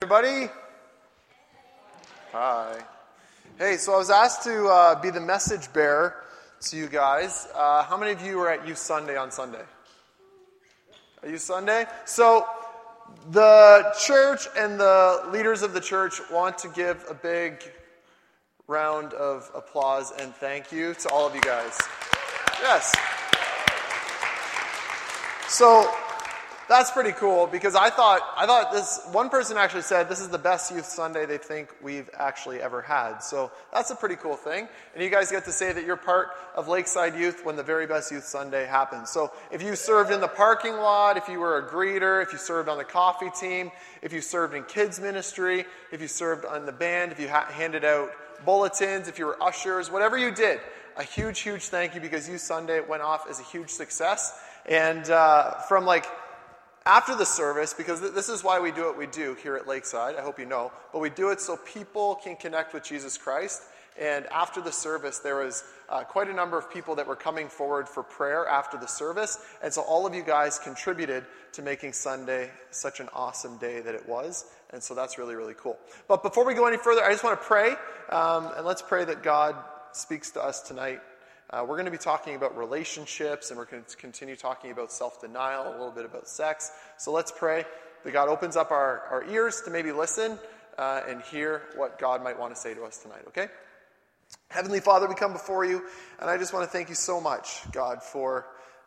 everybody. Hi. Hey, so I was asked to be the message bearer to you guys. How many of you were at Youth Sunday on Sunday? At Youth Sunday? So the church and the leaders of the church want to give a big round of applause and thank you to all of you guys. Yes. So that's pretty cool because I thought this, one person actually said this is the best Youth Sunday they think we've actually ever had. So that's a pretty cool thing. And you guys get to say that you're part of Lakeside Youth when the very best Youth Sunday happens. So if you served in the parking lot, if you were a greeter, if you served on the coffee team, if you served in kids ministry, if you served on the band, if you handed out bulletins, if you were ushers, whatever you did, a huge, huge thank you because Youth Sunday went off as a huge success. And from after the service, because this is why we do what we do here at Lakeside, I hope you know, but we do it so people can connect with Jesus Christ. And after the service, there was quite a number of people that were coming forward for prayer after the service. And so all of you guys contributed to making Sunday such an awesome day that it was. And so that's really, really cool. But before we go any further, I just want to pray. And let's pray that God speaks to us tonight. We're going to be talking about relationships, and we're going to continue talking about self-denial, a little bit about sex. So let's pray that God opens up our ears to maybe listen and hear what God might want to say to us tonight, okay? Heavenly Father, we come before you, and I just want to thank you so much, God, for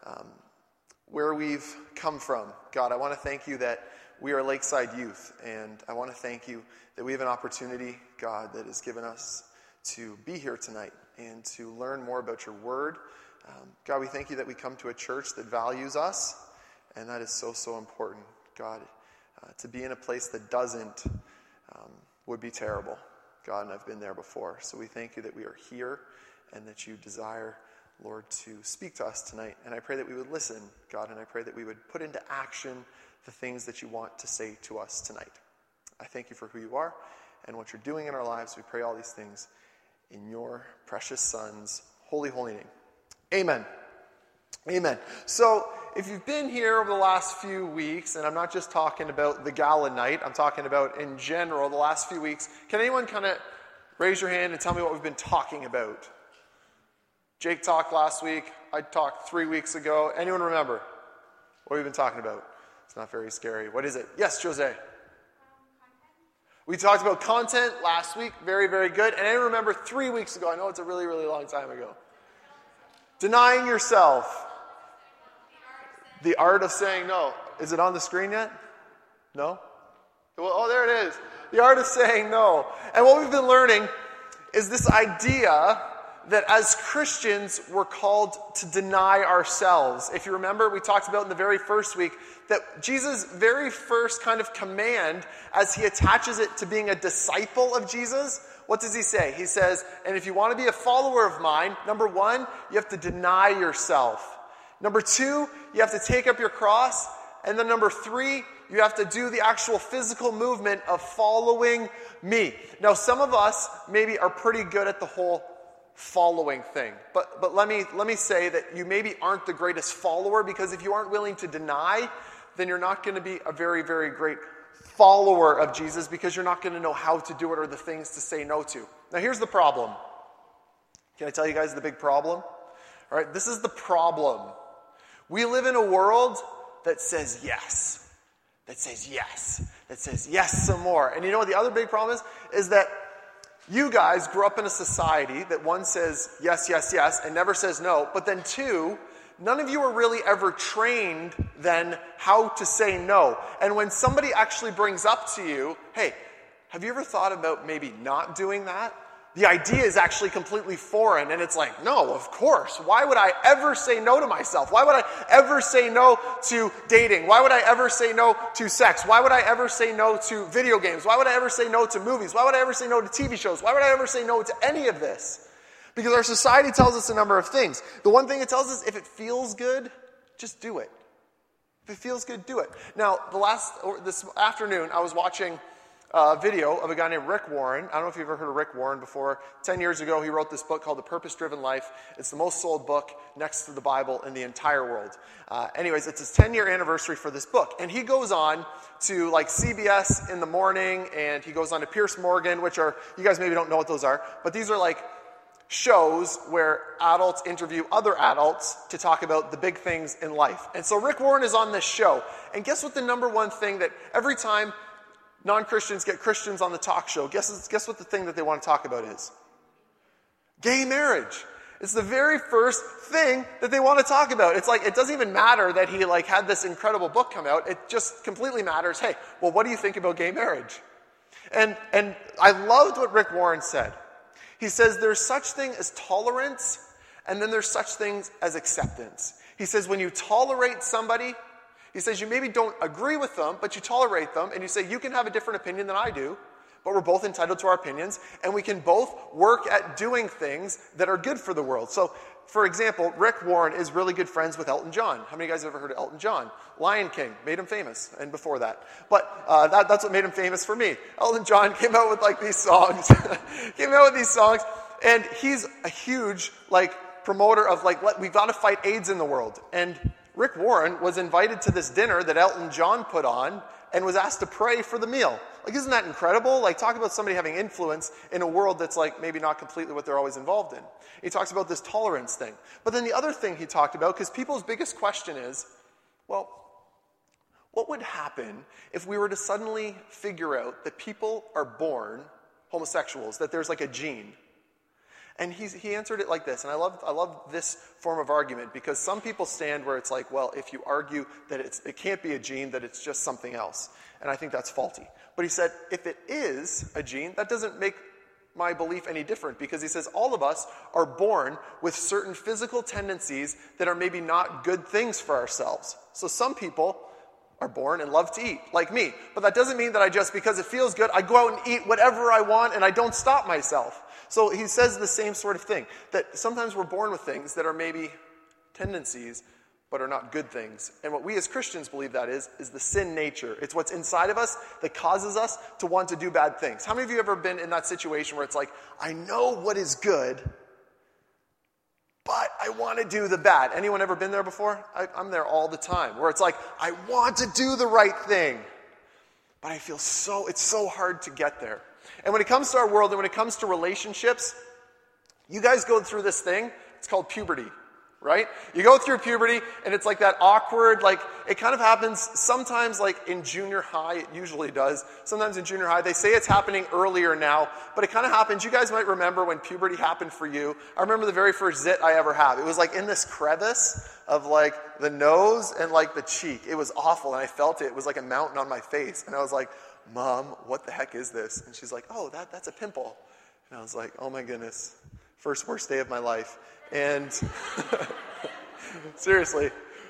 where we've come from. God, I want to thank you that we are Lakeside Youth, and I want to thank you that we have an opportunity, God, that has given us to be here tonight and to learn more about your word. God, we thank you that we come to a church that values us, and that is so, so important. God, to be in a place that doesn't would be terrible. God, and I've been there before. So we thank you that we are here and that you desire, Lord, to speak to us tonight. And I pray that we would listen, God, and I pray that we would put into action the things that you want to say to us tonight. I thank you for who you are and what you're doing in our lives. We pray all these things in your precious Son's holy, holy name. Amen. Amen. So, if you've been here over the last few weeks, and I'm not just talking about the gala night, I'm talking about in general the last few weeks, can anyone kind of raise your hand and tell me what we've been talking about? Jake talked last week. I talked 3 weeks ago. Anyone remember what we've been talking about? It's not very scary. What is it? Yes, Jose. We talked about content last week. Very, very good. And I remember 3 weeks ago. I know it's a really, really long time ago. Denying yourself. The art of saying no. Is it on the screen yet? No? Well, oh, there it is. The art of saying no. And what we've been learning is this idea that as Christians, we're called to deny ourselves. If you remember, we talked about in the very first week that Jesus' very first kind of command, as he attaches it to being a disciple of Jesus, what does he say? He says, and if you want to be a follower of mine, number one, you have to deny yourself. Number two, you have to take up your cross. And then number three, you have to do the actual physical movement of following me. Now, some of us maybe are pretty good at the whole following thing. But let me say that you maybe aren't the greatest follower, because if you aren't willing to deny, then you're not going to be a very, very great follower of Jesus, because you're not going to know how to do it or the things to say no to. Now, here's the problem. Can I tell you guys the big problem? All right, this is the problem. We live in a world that says yes. That says yes. That says yes some more. And you know what the other big problem is that you guys grew up in a society that one says yes, yes, yes, and never says no. But then two, none of you were really ever trained then how to say no. And when somebody actually brings up to you, hey, have you ever thought about maybe not doing that? The idea is actually completely foreign, and it's like, no, of course. Why would I ever say no to myself? Why would I ever say no to dating? Why would I ever say no to sex? Why would I ever say no to video games? Why would I ever say no to movies? Why would I ever say no to TV shows? Why would I ever say no to any of this? Because our society tells us a number of things. The one thing it tells us, if it feels good, just do it. If it feels good, do it. Now, this afternoon, I was watching a video of a guy named Rick Warren. I don't know if you've ever heard of Rick Warren before. 10 years ago, he wrote this book called The Purpose-Driven Life. It's the most sold book next to the Bible in the entire world. Anyways, it's his 10-year anniversary for this book. And he goes on to like CBS in the morning, and he goes on to Piers Morgan, which are, you guys maybe don't know what those are, but these are like shows where adults interview other adults to talk about the big things in life. And so Rick Warren is on this show. And guess what the number one thing that every time non-Christians get Christians on the talk show, guess what the thing that they want to talk about is? Gay marriage. It's the very first thing that they want to talk about. It's like, it doesn't even matter that he like had this incredible book come out. It just completely matters, hey, well, what do you think about gay marriage? And I loved what Rick Warren said. He says there's such thing as tolerance, and then there's such things as acceptance. He says when you tolerate somebody, he says you maybe don't agree with them, but you tolerate them, and you say you can have a different opinion than I do, but we're both entitled to our opinions, and we can both work at doing things that are good for the world. So, for example, Rick Warren is really good friends with Elton John. How many of you guys have ever heard of Elton John? Lion King made him famous, and before that. But that's what made him famous for me. Elton John came out with like these songs, and he's a huge like promoter of like, we've got to fight AIDS in the world. And Rick Warren was invited to this dinner that Elton John put on and was asked to pray for the meal. Like, isn't that incredible? Like, talk about somebody having influence in a world that's like maybe not completely what they're always involved in. He talks about this tolerance thing. But then the other thing he talked about, because people's biggest question is, well, what would happen if we were to suddenly figure out that people are born homosexuals, that there's like a gene? And he answered it like this, and I love this form of argument, because some people stand where it's like, well, if you argue that it can't be a gene, that it's just something else. And I think that's faulty. But he said, if it is a gene, that doesn't make my belief any different, because he says all of us are born with certain physical tendencies that are maybe not good things for ourselves. So some people are born and love to eat, like me. But that doesn't mean that I just, because it feels good, I go out and eat whatever I want and I don't stop myself. So he says the same sort of thing, that sometimes we're born with things that are maybe tendencies, but are not good things. And what we as Christians believe that is the sin nature. It's what's inside of us that causes us to want to do bad things. How many of you have ever been in that situation where it's like, I know what is good, but I want to do the bad? Anyone ever been there before? I'm there all the time, where it's like, I want to do the right thing, but I feel it's so hard to get there. And when it comes to our world and when it comes to relationships, you guys go through this thing, it's called puberty, right? You go through puberty, and it's like that awkward, like, it kind of happens sometimes like in junior high, it usually does. Sometimes in junior high, they say it's happening earlier now, but it kind of happens. You guys might remember when puberty happened for you. I remember the very first zit I ever had. It was like in this crevice of like the nose and like the cheek. It was awful, and I felt it. It was like a mountain on my face, and I was like, Mom, what the heck is this? And she's like, oh, that's a pimple. And I was like, oh my goodness, first worst day of my life. And seriously.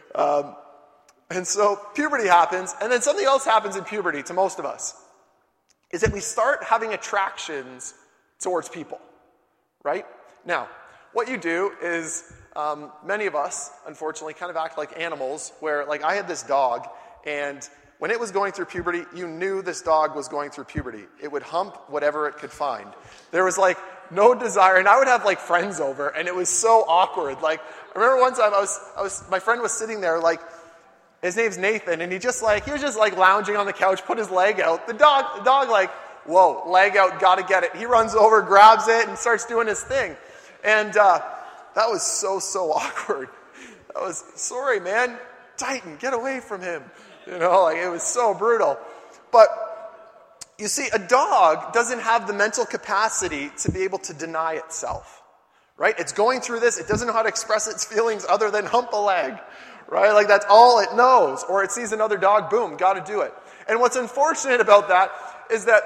And so puberty happens, and then something else happens in puberty to most of us, is that we start having attractions towards people, right? Now, what you do is many of us, unfortunately, kind of act like animals, where like I had this dog, and when it was going through puberty, you knew this dog was going through puberty. It would hump whatever it could find. There was like no desire, and I would have like friends over, and it was so awkward. Like, I remember one time my friend was sitting there, like, his name's Nathan, and he was just like lounging on the couch, put his leg out. The dog like, whoa, leg out, gotta get it. He runs over, grabs it, and starts doing his thing. And that was so awkward. I was, sorry, man, Titan, get away from him. You know, like, it was so brutal. But you see, a dog doesn't have the mental capacity to be able to deny itself, right? It's going through this. It doesn't know how to express its feelings other than hump a leg, right? Like, that's all it knows. Or it sees another dog, boom, got to do it. And what's unfortunate about that is that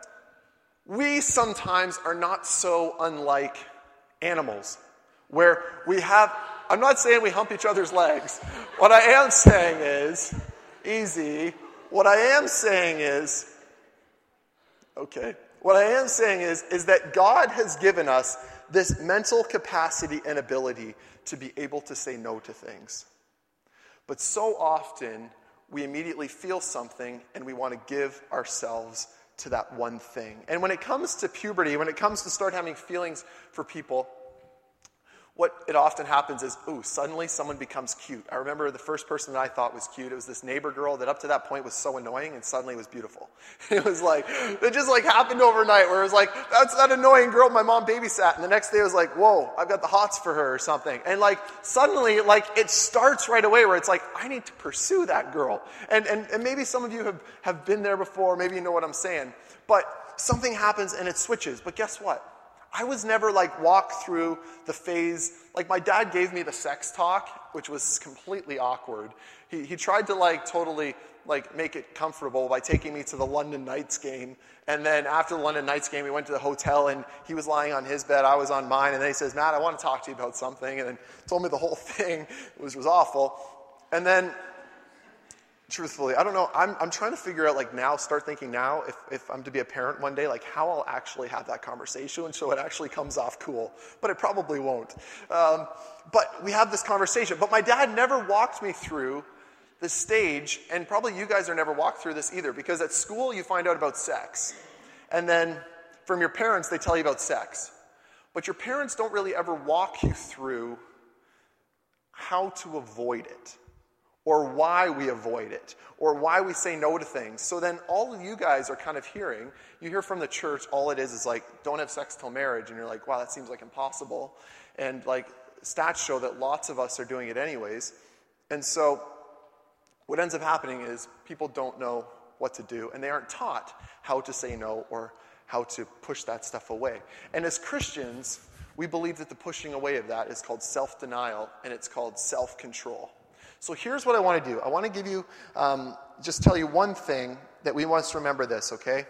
we sometimes are not so unlike animals, where we have, I'm not saying we hump each other's legs. What I am saying is, easy. What I am saying is that God has given us this mental capacity and ability to be able to say no to things. But so often, we immediately feel something and we want to give ourselves to that one thing. And when it comes to puberty, when it comes to start having feelings for people, what it often happens is, suddenly someone becomes cute. I remember the first person that I thought was cute. It was this neighbor girl that up to that point was so annoying, and suddenly was beautiful. It was like, it just like happened overnight, where it was like, that's that annoying girl my mom babysat. And the next day it was like, whoa, I've got the hots for her or something. And like, suddenly, like, it starts right away where it's like, I need to pursue that girl. And maybe some of you have been there before, maybe you know what I'm saying. But something happens and it switches. But guess what? I was never like walked through the phase, like my dad gave me the sex talk, which was completely awkward. He tried to like totally like make it comfortable by taking me to the London Knights game. And then after the London Knights game, we went to the hotel and he was lying on his bed, I was on mine. And then he says, Matt, I want to talk to you about something. And then told me the whole thing, which was awful. And then truthfully, I don't know, I'm trying to figure out like now, start thinking now, if I'm to be a parent one day, like how I'll actually have that conversation so it actually comes off cool. But it probably won't. But we have this conversation. But my dad never walked me through this stage, and probably you guys are never walked through this either, because at school you find out about sex. And then from your parents, they tell you about sex. But your parents don't really ever walk you through how to avoid it, or why we avoid it, or why we say no to things. So then all of you guys are kind of hearing, you hear from the church, all it is like, don't have sex till marriage. And you're like, wow, that seems like impossible. And like stats show that lots of us are doing it anyways. And so what ends up happening is people don't know what to do, and they aren't taught how to say no or how to push that stuff away. And as Christians, we believe that the pushing away of that is called self-denial, and it's called self-control. So here's what I want to do. I want to give you, just tell you one thing that we want us to remember this, okay?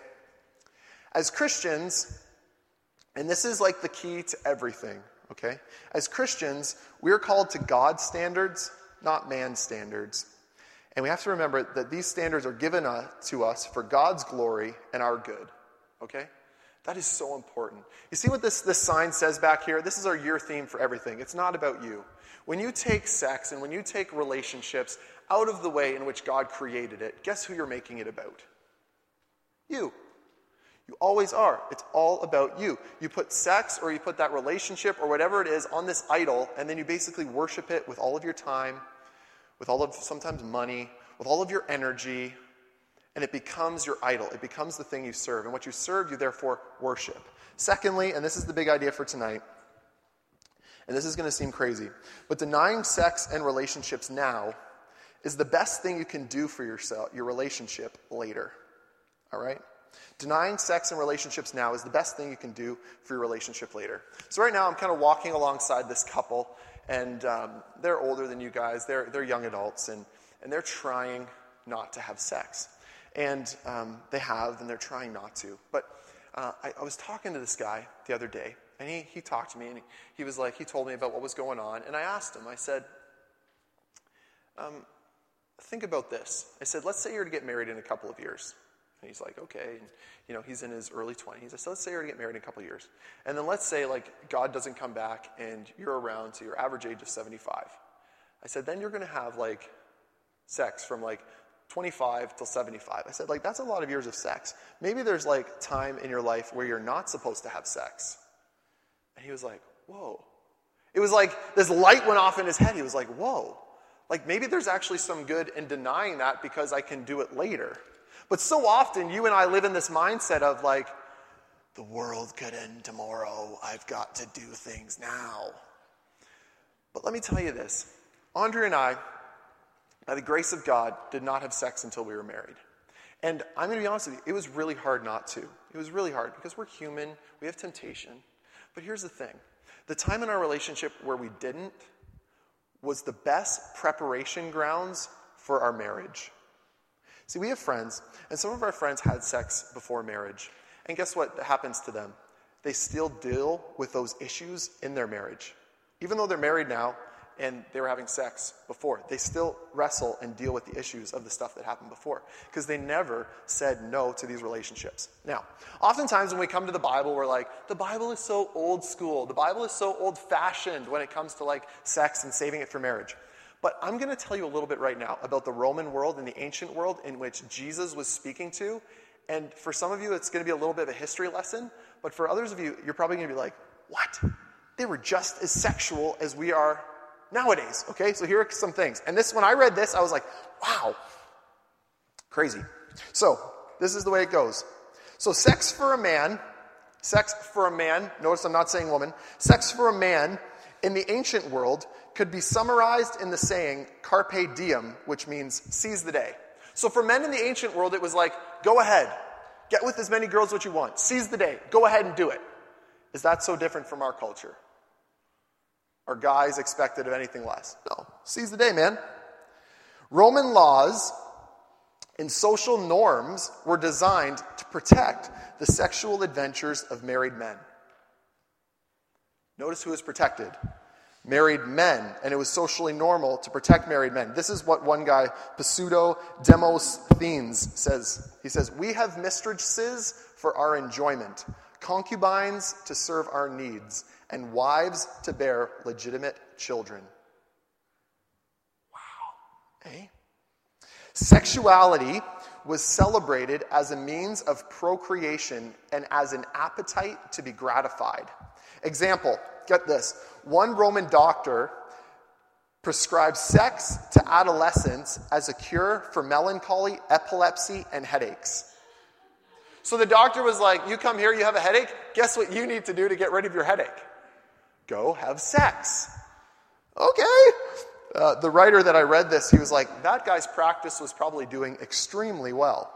As Christians, and this is like the key to everything, okay? As Christians, we're called to God's standards, not man's standards. And we have to remember that these standards are given to us for God's glory and our good, okay? That is so important. You see what this sign says back here? This is our year theme for everything. It's not about you. When you take sex and when you take relationships out of the way in which God created it, guess who you're making it about? You. You always are. It's all about you. You put sex or you put that relationship or whatever it is on this idol, and then you basically worship it with all of your time, with all of sometimes money, with all of your energy, and it becomes your idol. It becomes the thing you serve. And what you serve, you therefore worship. Secondly, and this is the big idea for tonight, and this is going to seem crazy, but denying sex and relationships now is the best thing you can do for yourself, your relationship later. All right? Denying sex and relationships now is the best thing you can do for your relationship later. So right now I'm kind of walking alongside this couple, and they're older than you guys. They're young adults, and they're trying not to have sex. And they have, and they're trying not to. But I was talking to this guy the other day, and he talked to me, and he was like, he told me about what was going on. And I asked him, I said, think about this. I said, let's say you're to get married in a couple of years. And he's like, okay. And, he's in his early 20s. I said, let's say you're to get married in a couple of years. And then let's say, like, God doesn't come back, and you're around to your average age of 75. I said, then you're going to have, like, sex from, like, 25 till 75. I said, like, that's a lot of years of sex. Maybe there's, like, time in your life where you're not supposed to have sex. And he was like, whoa. It was like this light went off in his head. He was like, whoa. Like, maybe there's actually some good in denying that because I can do it later. But so often, you and I live in this mindset of, like, the world could end tomorrow. I've got to do things now. But let me tell you this. Andrea and I, by the grace of God, did not have sex until we were married. And I'm going to be honest with you, it was really hard not to. It was really hard because we're human. We have temptation. But here's the thing. The time in our relationship where we didn't was the best preparation grounds for our marriage. See, we have friends, and some of our friends had sex before marriage. And guess what happens to them? They still deal with those issues in their marriage. Even though they're married now and they were having sex before, they still wrestle and deal with the issues of the stuff that happened before because they never said no to these relationships. Now, oftentimes when we come to the Bible, we're like, the Bible is so old school. The Bible is so old-fashioned when it comes to, like, sex and saving it for marriage. But I'm going to tell you a little bit right now about the Roman world and the ancient world in which Jesus was speaking to, And for some of you, it's going to be a little bit of a history lesson. But for others of you, you're probably going to be like, what? They were just as sexual as we are nowadays. Okay, so here are some things. And when I read this, I was like, wow, crazy. So this is the way it goes. So sex for a man, notice I'm not saying woman, sex for a man in the ancient world could be summarized in the saying carpe diem, which means seize the day. So for men in the ancient world, it was like, go ahead, get with as many girls as you want, seize the day, go ahead and do it. Is that so different from our culture? Are guys expected of anything less? No, seize the day, man. Roman laws and social norms were designed to protect the sexual adventures of married men. Notice who is protected. Married men. And it was socially normal to protect married men. This is what one guy, Pseudo Demosthenes, says. He says, we have mistresses for our enjoyment, concubines to serve our needs, and wives to bear legitimate children. Wow. Eh? Sexuality was celebrated as a means of procreation and as an appetite to be gratified. Example, get this. One Roman doctor prescribed sex to adolescents as a cure for melancholy, epilepsy, and headaches. So the doctor was like, you come here, you have a headache, guess what you need to do to get rid of your headache? Go have sex. Okay. The writer that I read this, he was like, that guy's practice was probably doing extremely well.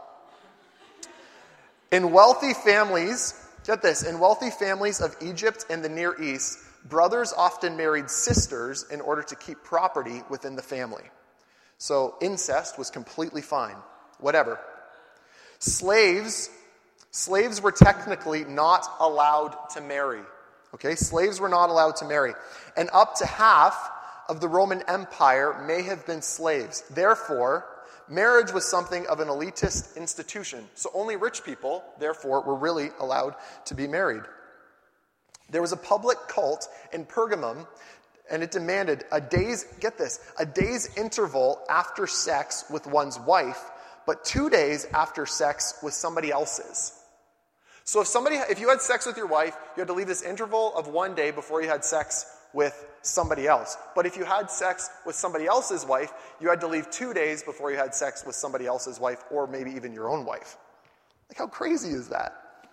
In wealthy families, get this, in wealthy families of Egypt and the Near East, brothers often married sisters in order to keep property within the family. So incest was completely fine. Whatever. Slaves were technically not allowed to marry. Okay, slaves were not allowed to marry. And up to half of the Roman Empire may have been slaves. Therefore, marriage was something of an elitist institution. So only rich people, therefore, were really allowed to be married. There was a public cult in Pergamum, and it demanded a day's interval after sex with one's wife, but 2 days after sex with somebody else's. So if you had sex with your wife, you had to leave this interval of 1 day before you had sex with somebody else. But if you had sex with somebody else's wife, you had to leave 2 days before you had sex with somebody else's wife, or maybe even your own wife. Like, how crazy is that?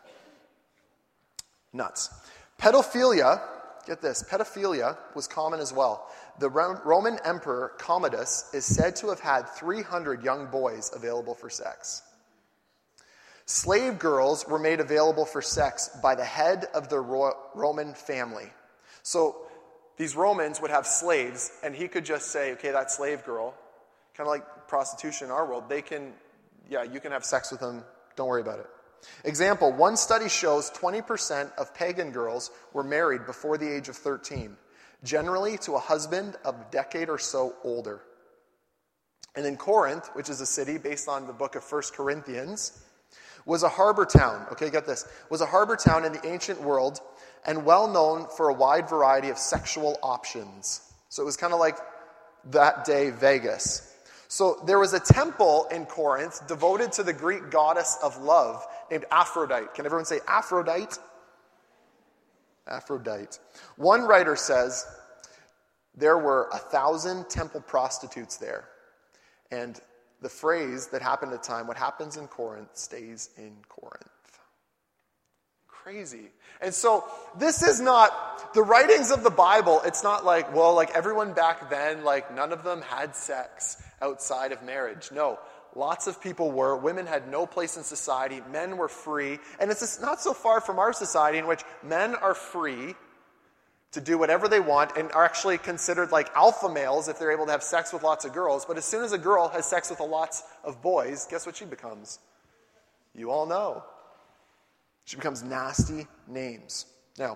Nuts. Pedophilia, get this, pedophilia was common as well. The Roman Emperor Commodus is said to have had 300 young boys available for sex. Slave girls were made available for sex by the head of the Roman family. So these Romans would have slaves, and he could just say, okay, that slave girl, kind of like prostitution in our world, you can have sex with them, don't worry about it. Example, one study shows 20% of pagan girls were married before the age of 13, generally to a husband a decade or so older. And in Corinth, which is a city based on the book of 1 Corinthians, was a harbor town, okay, get this, was a harbor town in the ancient world and well known for a wide variety of sexual options. So it was kind of like that day Vegas. So there was a temple in Corinth devoted to the Greek goddess of love named Aphrodite. Can everyone say Aphrodite? Aphrodite. One writer says there were 1,000 temple prostitutes there. And the phrase that happened at the time, what happens in Corinth stays in Corinth. Crazy. And so this is not, the writings of the Bible, it's not like, well, like everyone back then, like none of them had sex outside of marriage. No, lots of people were. Women had no place in society. Men were free. And it's not so far from our society in which men are free to do whatever they want and are actually considered like alpha males if they're able to have sex with lots of girls. But as soon as a girl has sex with lots of boys, guess what she becomes? You all know. She becomes nasty names. Now,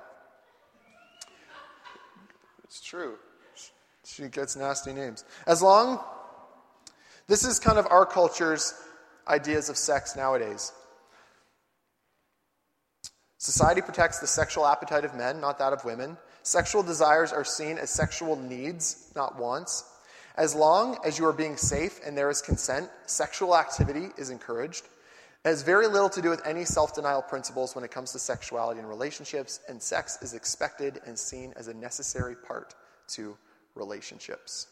it's true. She gets nasty names. This is kind of our culture's ideas of sex nowadays. Society protects the sexual appetite of men, not that of women. Sexual desires are seen as sexual needs, not wants. As long as you are being safe and there is consent, sexual activity is encouraged. It has very little to do with any self-denial principles when it comes to sexuality and relationships, and sex is expected and seen as a necessary part to relationships.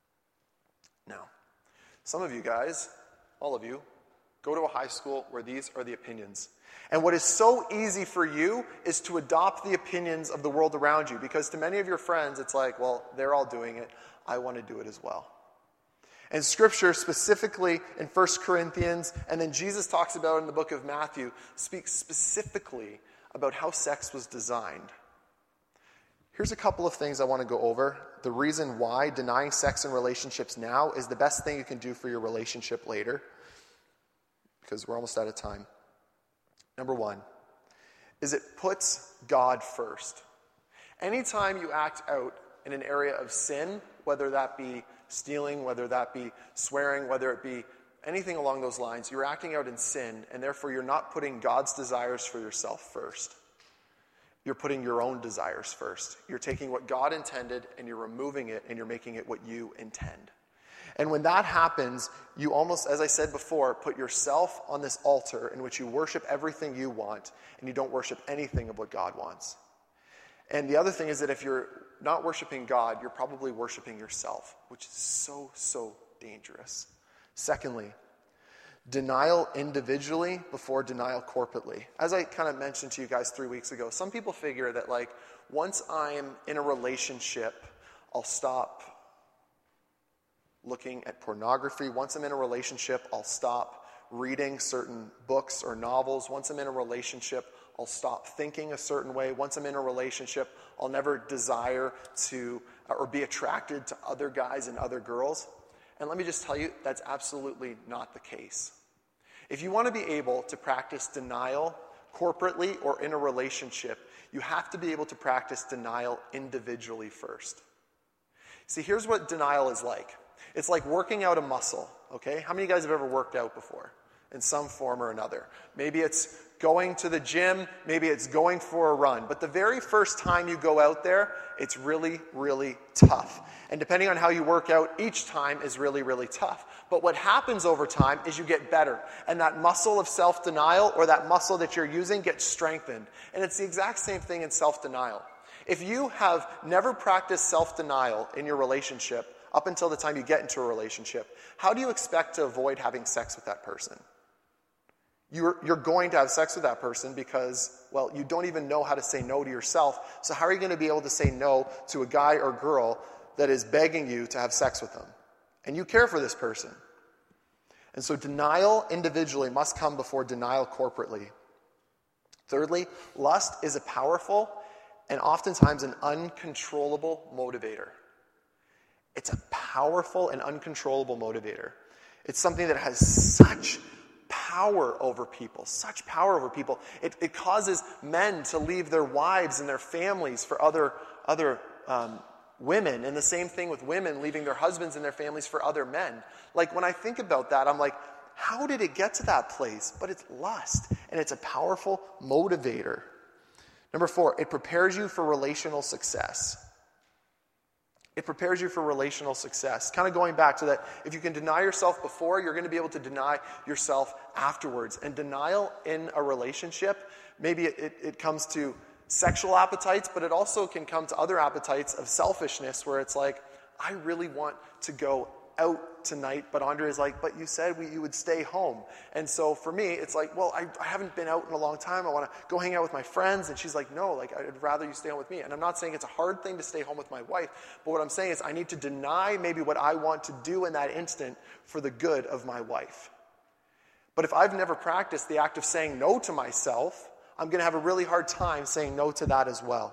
Now, some of you guys, all of you, go to a high school where these are the opinions. And what is so easy for you is to adopt the opinions of the world around you, because to many of your friends, it's like, well, they're all doing it. I want to do it as well. And Scripture, specifically in 1 Corinthians, and then Jesus talks about in the book of Matthew, speaks specifically about how sex was designed. Here's a couple of things I want to go over. The reason why denying sex in relationships now is the best thing you can do for your relationship later, because we're almost out of time. Number one is it puts God first. Anytime you act out in an area of sin, whether that be stealing, whether that be swearing, whether it be anything along those lines, you're acting out in sin, and therefore you're not putting God's desires for yourself first. You're putting your own desires first. You're taking what God intended and you're removing it and you're making it what you intend. And when that happens, you almost, as I said before, put yourself on this altar in which you worship everything you want and you don't worship anything of what God wants. And the other thing is that if you're not worshiping God, you're probably worshiping yourself, which is so, so dangerous. Secondly, denial individually before denial corporately. As I kind of mentioned to you guys 3 weeks ago, some people figure that like once I'm in a relationship, I'll stop looking at pornography. Once I'm in a relationship, I'll stop reading certain books or novels. Once I'm in a relationship, I'll stop thinking a certain way. Once I'm in a relationship, I'll never desire to or be attracted to other guys and other girls. And let me just tell you, that's absolutely not the case. If you want to be able to practice denial corporately or in a relationship, you have to be able to practice denial individually first. See, here's what denial is like. It's like working out a muscle, okay? How many of you guys have ever worked out before in some form or another? Maybe it's going to the gym, maybe it's going for a run. But the very first time you go out there, it's really, really tough. And depending on how you work out, each time is really, really tough. But what happens over time is you get better. And that muscle of self-denial or that muscle that you're using gets strengthened. And it's the exact same thing in self-denial. If you have never practiced self-denial in your relationship up until the time you get into a relationship, how do you expect to avoid having sex with that person? You're going to have sex with that person because, well, you don't even know how to say no to yourself. So how are you going to be able to say no to a guy or girl that is begging you to have sex with them? And you care for this person. And so denial individually must come before denial corporately. Thirdly, lust is a powerful and oftentimes an uncontrollable motivator. It's a powerful and uncontrollable motivator. It's something that has such power over people, such power over people. It causes men to leave their wives and their families for other women, and the same thing with women leaving their husbands and their families for other men. Like when I think about that, I'm like, how did it get to that place? But it's lust, and it's a powerful motivator. Number 4, it prepares you for relational success. It prepares you for relational success. Kind of going back to that, if you can deny yourself before, you're going to be able to deny yourself afterwards. And denial in a relationship, maybe it comes to sexual appetites, but it also can come to other appetites of selfishness where it's like, I really want to go out tonight, but Andre is like, but you said you would stay home. And so for me, it's like, well, I haven't been out in a long time. I want to go hang out with my friends. And she's like, no, like I'd rather you stay home with me. And I'm not saying it's a hard thing to stay home with my wife, but what I'm saying is I need to deny maybe what I want to do in that instant for the good of my wife. But if I've never practiced the act of saying no to myself, I'm going to have a really hard time saying no to that as well.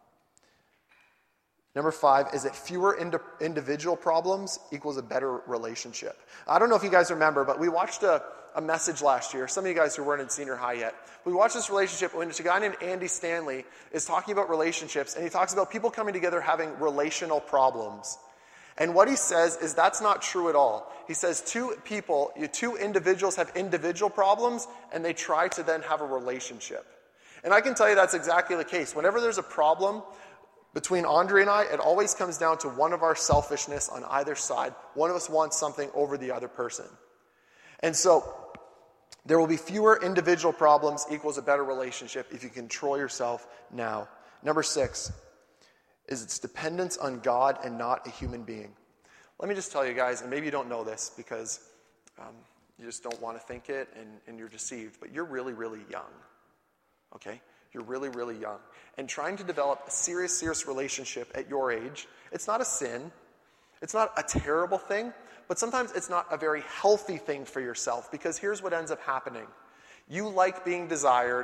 Number 5 is that fewer individual problems equals a better relationship. I don't know if you guys remember, but we watched a message last year. Some of you guys who weren't in senior high yet. We watched this relationship when a guy named Andy Stanley is talking about relationships, and he talks about people coming together having relational problems. And what he says is that's not true at all. He says two individuals have individual problems, and they try to then have a relationship. And I can tell you that's exactly the case. Whenever there's a problem between Andre and I, it always comes down to one of our selfishness on either side. One of us wants something over the other person. And so There will be fewer individual problems equals a better relationship if you control yourself now. Number 6 is its dependence on God and not a human being. Let me just tell you guys, and maybe you don't know this because you just don't want to think it and you're deceived, but you're really, really young. Okay? You're really, really young. And trying to develop a serious relationship at your age, it's not a sin. It's not a terrible thing. But sometimes it's not a very healthy thing for yourself, because here's what ends up happening. You like being desired.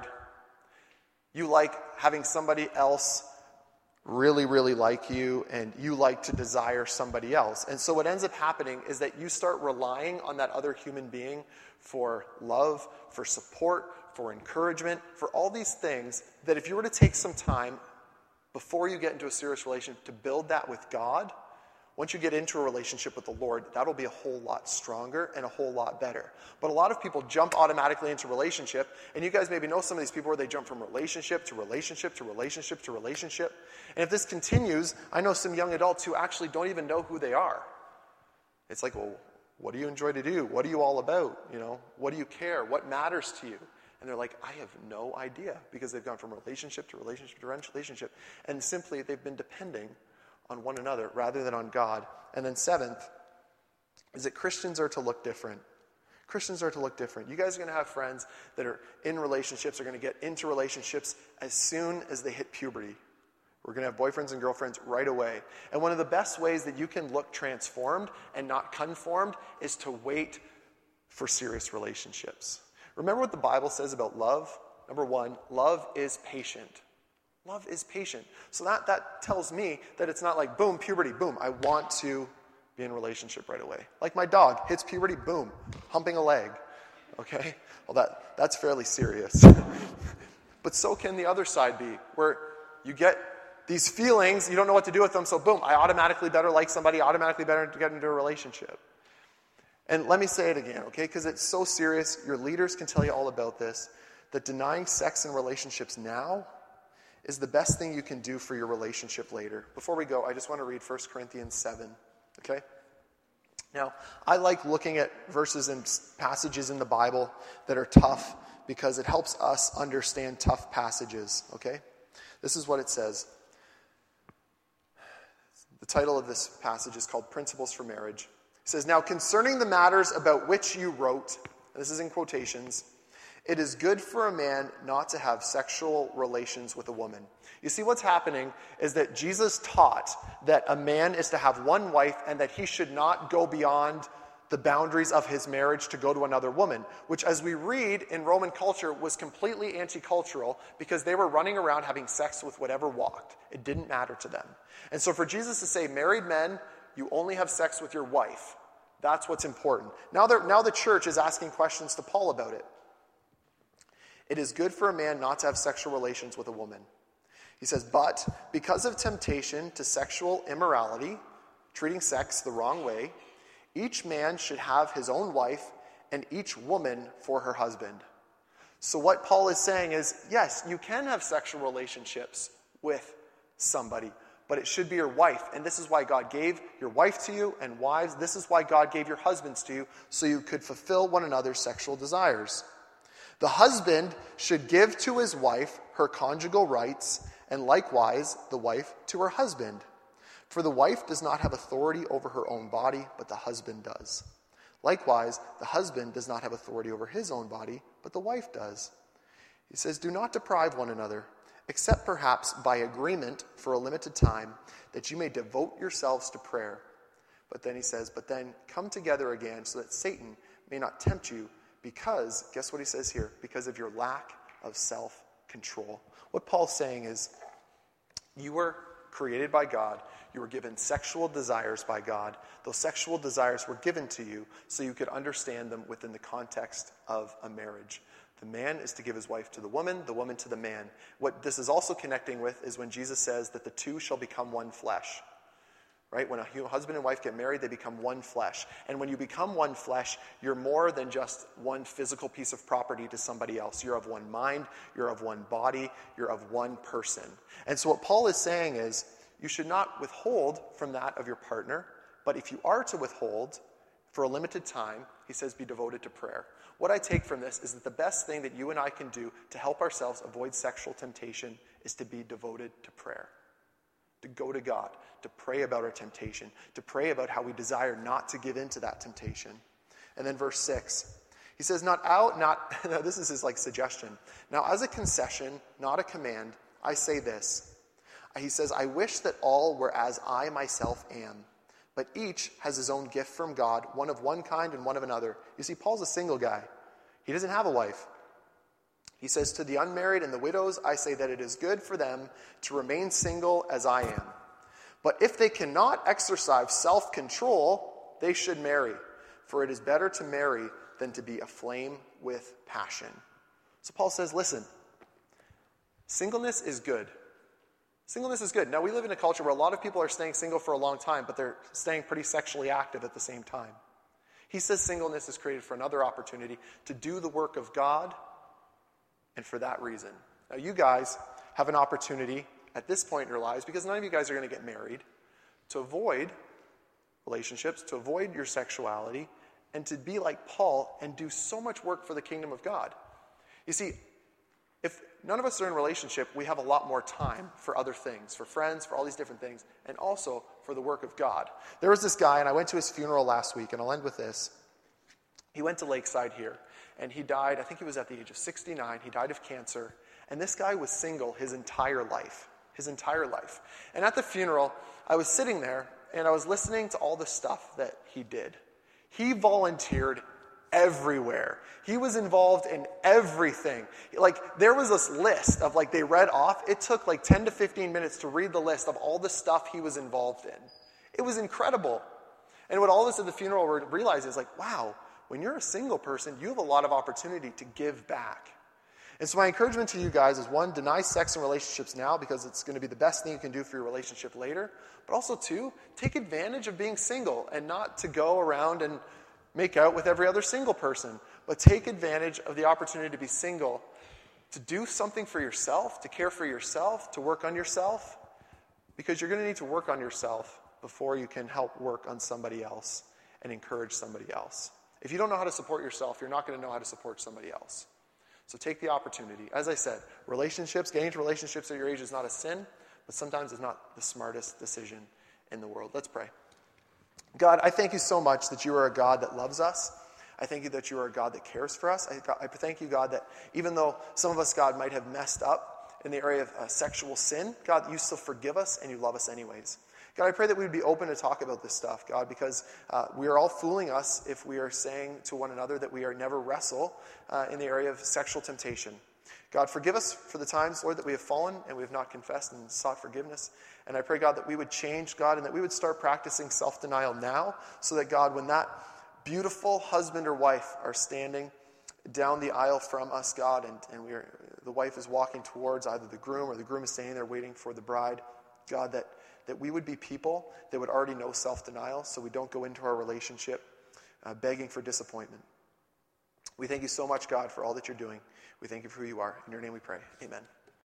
You like having somebody else really, really like you, and you like to desire somebody else. And so what ends up happening is that you start relying on that other human being for love, for support, for encouragement, for all these things that if you were to take some time before you get into a serious relationship to build that with God, once you get into a relationship with the Lord, that'll be a whole lot stronger and a whole lot better. But a lot of people jump automatically into relationship, and you guys maybe know some of these people where they jump from relationship to relationship to relationship to relationship. And if this continues, I know some young adults who actually don't even know who they are. It's like, well, what do you enjoy to do? What are you all about? What do you care? What matters to you? And they're like, I have no idea, because they've gone from relationship to relationship to relationship, and simply they've been depending on one another rather than on God. And then 7th is that Christians are to look different. Christians are to look different. You guys are going to have friends that are in relationships, are going to get into relationships as soon as they hit puberty. We're going to have boyfriends and girlfriends right away. And one of the best ways that you can look transformed and not conformed is to wait for serious relationships. Remember what the Bible says about love? Number 1, love is patient. Love is patient. So that tells me that it's not like, boom, puberty, boom, I want to be in a relationship right away. Like my dog hits puberty, boom, humping a leg. Okay? Well, that's fairly serious. But so can the other side be, where you get these feelings, you don't know what to do with them, so boom, I automatically better like somebody, automatically better to get into a relationship. And let me say it again, okay? Because it's so serious. Your leaders can tell you all about this, that denying sex in relationships now is the best thing you can do for your relationship later. Before we go, I just want to read 1 Corinthians 7, okay? Now, I like looking at verses and passages in the Bible that are tough because it helps us understand tough passages, okay? This is what it says. The title of this passage is called Principles for Marriage. It says, now concerning the matters about which you wrote, and this is in quotations, it is good for a man not to have sexual relations with a woman. You see, what's happening is that Jesus taught that a man is to have one wife and that he should not go beyond the boundaries of his marriage to go to another woman, which, as we read in Roman culture, was completely anti-cultural because they were running around having sex with whatever walked. It didn't matter to them. And so for Jesus to say, married men, you only have sex with your wife, that's what's important. Now the church is asking questions to Paul about it. It is good for a man not to have sexual relations with a woman. He says, but because of temptation to sexual immorality, treating sex the wrong way, each man should have his own wife and each woman for her husband. So what Paul is saying is, yes, you can have sexual relationships with somebody, but it should be your wife. And this is why God gave your wife to you, and wives, this is why God gave your husbands to you, so you could fulfill one another's sexual desires. The husband should give to his wife her conjugal rights, and likewise the wife to her husband. For the wife does not have authority over her own body, but the husband does. Likewise, the husband does not have authority over his own body, but the wife does. He says, do not deprive one another, except perhaps by agreement for a limited time, that you may devote yourselves to prayer. But then he says, but then come together again so that Satan may not tempt you, because, guess what he says here? Because of your lack of self-control. What Paul's saying is, you were created by God. You were given sexual desires by God. Those sexual desires were given to you so you could understand them within the context of a marriage. The man is to give his wife to the woman to the man. What this is also connecting with is when Jesus says that the two shall become one flesh. Right? When a husband and wife get married, they become one flesh. And when you become one flesh, you're more than just one physical piece of property to somebody else. You're of one mind, you're of one body, you're of one person. And so what Paul is saying is, you should not withhold from that of your partner, but if you are to withhold For a limited time, he says, be devoted to prayer. What I take from this is that the best thing that you and I can do to help ourselves avoid sexual temptation is to be devoted to prayer. To go to God, to pray about our temptation, to pray about how we desire not to give in to that temptation. And then verse 6, he says, this is his suggestion. Now, as a concession, not a command, I say this. He says, I wish that all were as I myself am. But each has his own gift from God, one of one kind and one of another. You see, Paul's a single guy. He doesn't have a wife. He says, to the unmarried and the widows, I say that it is good for them to remain single as I am. But if they cannot exercise self-control, they should marry. For it is better to marry than to be aflame with passion. So Paul says, listen, singleness is good. Singleness is good. Now, we live in a culture where a lot of people are staying single for a long time, but they're staying pretty sexually active at the same time. He says singleness is created for another opportunity to do the work of God, and for that reason. Now, you guys have an opportunity at this point in your lives, because none of you guys are going to get married, to avoid relationships, to avoid your sexuality, and to be like Paul and do so much work for the kingdom of God. You see, if none of us are in a relationship, we have a lot more time for other things, for friends, for all these different things, and also for the work of God. There was this guy, and I went to his funeral last week, and I'll end with this. He went to Lakeside here, and he died, I think he was at the age of 69. He died of cancer, and this guy was single his entire life. And at the funeral, I was sitting there, and I was listening to all the stuff that he did. He volunteered everywhere. He was involved in everything. There was this list of they read off. It took 10 to 15 minutes to read the list of all the stuff he was involved in. It was incredible. And what all of us at the funeral realized is wow, when you're a single person, you have a lot of opportunity to give back. And so my encouragement to you guys is, one, deny sex and relationships now because it's going to be the best thing you can do for your relationship later. But also, two, take advantage of being single and not to go around and make out with every other single person, but take advantage of the opportunity to be single, to do something for yourself, to care for yourself, to work on yourself, because you're going to need to work on yourself before you can help work on somebody else and encourage somebody else. If you don't know how to support yourself, you're not going to know how to support somebody else. So take the opportunity. As I said, getting into relationships at your age is not a sin, but sometimes it's not the smartest decision in the world. Let's pray. God, I thank you so much that you are a God that loves us. I thank you that you are a God that cares for us. I thank you, God, that even though some of us, God, might have messed up in the area of sexual sin, God, you still forgive us and you love us anyways. God, I pray that we would be open to talk about this stuff, God, because we are all fooling us if we are saying to one another that we are never wrestle in the area of sexual temptation. God, forgive us for the times, Lord, that we have fallen and we have not confessed and sought forgiveness. And I pray, God, that we would change, God, and that we would start practicing self-denial now so that, God, when that beautiful husband or wife are standing down the aisle from us, God, and the wife is walking towards either the groom or the groom is standing there waiting for the bride, God, that we would be people that would already know self-denial so we don't go into our relationship begging for disappointment. We thank you so much, God, for all that you're doing. We thank you for who you are. In your name we pray. Amen.